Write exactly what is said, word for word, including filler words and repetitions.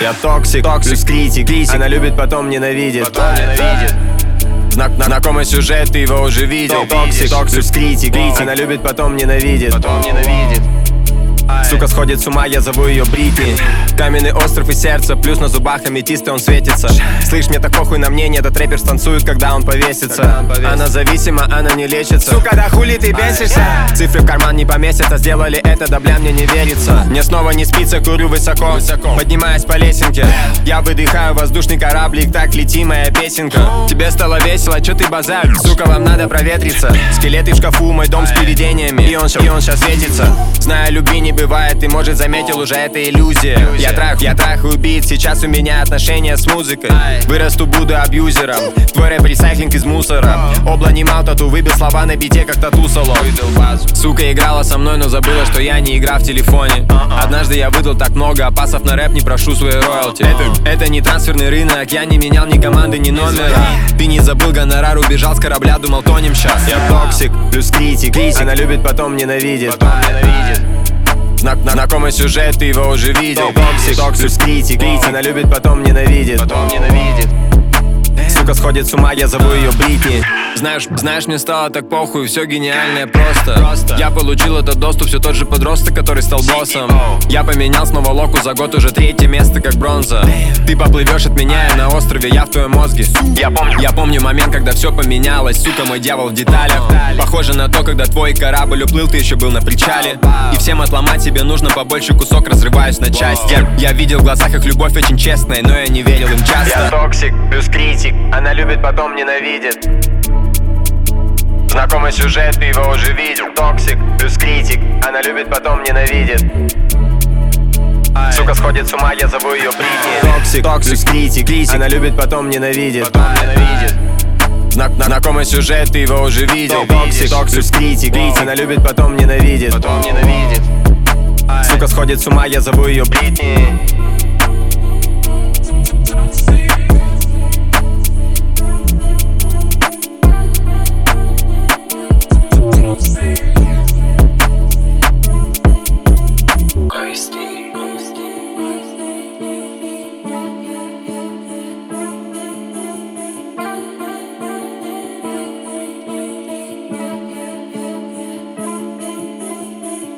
Я токсик, токсик, плюс критик, критик. Она любит, потом ненавидит, потом ненавидит. Знак, знакомый сюжет, ты его уже видел. Токсик, токсик, плюс критик, критик. Она любит, потом ненавидит, потом ненавидит. Сука сходит с ума, я зову ее Бритни. Каменный остров и сердце, плюс на зубах аметисты, он светится. Слышь, мне так похуй на мнение, этот рэпер станцует, когда он повесится. Она зависима, она не лечится. Сука, да хули ты бесишься? Цифры в карман не поместятся, сделали это, да бля, мне не верится. Мне снова не спится, курю высоко, поднимаясь по лесенке. Я выдыхаю воздушный кораблик, так лети моя песенка. Тебе стало весело, чё ты базаришь? Сука, вам надо проветриться. Скелеты в шкафу, мой дом с привидениями. И он, и он сейчас светится. Знаю, любви не бывает, ты, может, заметил, уже это иллюзия. Я трах, я трах убит, сейчас у меня отношения с музыкой. Вырасту, буду абьюзером, твой рэп ресайклинг из мусора. Обла немал, тату выбил слова на бите, как тату соло. Сука играла со мной, но забыла, что я не игра в телефоне. Однажды я выдал так много, а пасов на рэп не прошу свои роялти. Это, это не трансферный рынок, я не менял ни команды, ни номера. Ты не забыл гонорар, убежал с корабля, думал, тонем сейчас. Я токсик, плюс критик, критик. Она любит, потом ненавидит, потом ненавидит. Знак, знакомый сюжет, ты его уже видел. Токсик, токсик, плюс критик, критик. Она любит, потом ненавидит, потом ненавидит. Сука сходит с ума, я зову ее Бритни. Знаешь, знаешь, мне стало так похуй, все гениальное просто. просто Я получил этот доступ, все тот же подросток, который стал боссом. Я поменял снова локу, за год уже третье место, как бронза. Ты поплывешь от меня, я на острове, я в твоем мозге. Я помню, я помню момент, когда все поменялось. Сука, мой дьявол в деталях. Похоже на то, когда твой корабль уплыл, ты еще был на причале. И всем отломать тебе нужно побольше кусок, разрываюсь на части. Я, я видел в глазах их любовь очень честная, но я не верил им часто. Я токсик, плюс критик. Она любит, потом ненавидит. Знакомый сюжет, ты его уже видел. Токсик, плюс критик. Она любит, потом ненавидит. Сука сходит с ума, я зову ее Бритни. Токсик, токсик, плюс критик, критик. Она любит, потом ненавидит, потом ненавидит. Знак, знакомый сюжет, ты его уже видел. Токсик, токсик, плюс критик, критик. Она любит, потом ненавидит, потом ненавидит. Сука сходит с ума, я зову ее Бритни.